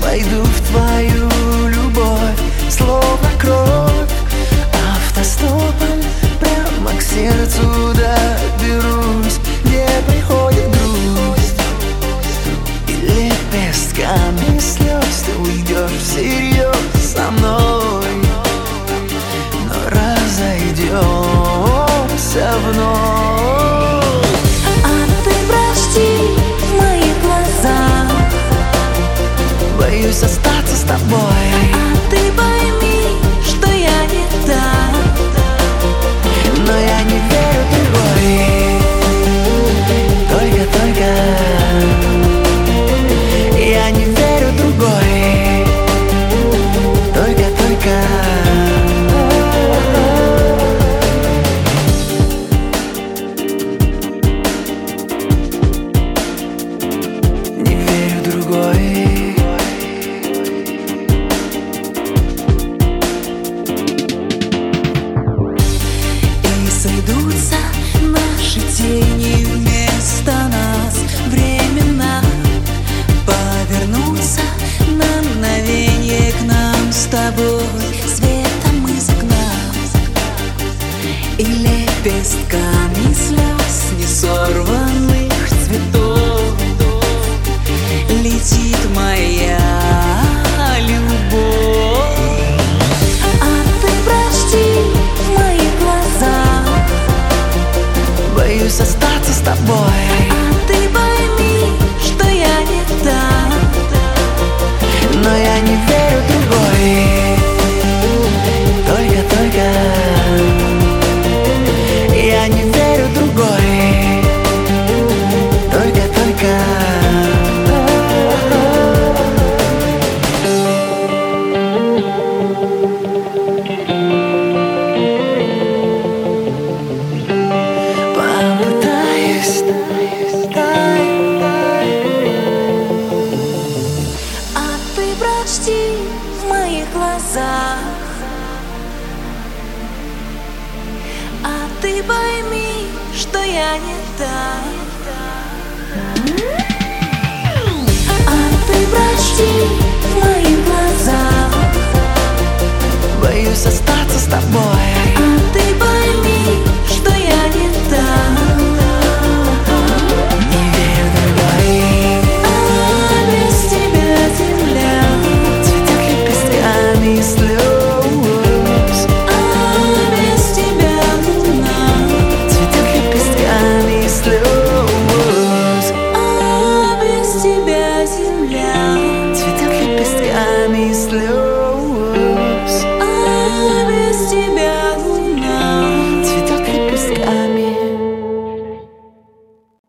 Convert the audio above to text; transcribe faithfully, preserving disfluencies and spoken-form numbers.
войду в твою любовь, словно кровь. Автостопом прямо к сердцу доберусь, где приходит грусть, и лепестками слез ты уйдешь всерьез со мной, но разойдемся вновь. А ты прости в моих глазах, боюсь остаться с тобой. а ты пойми, что я не та, но я не верю в другой. Только-только я не верю в другой. Только-только не верю в другой. сойдутся наши тени вместо нас, времена повернутся на мгновенье к нам с тобой, светом из окна и лепестками слез несорванных цветов летит моя любовь. Боюсь остаться с тобой. А ты пойми, что я не та, но я не верю в другой. Только-только я не верю в другой. Только-только прочти в моих глазах, а ты пойми, что я не та.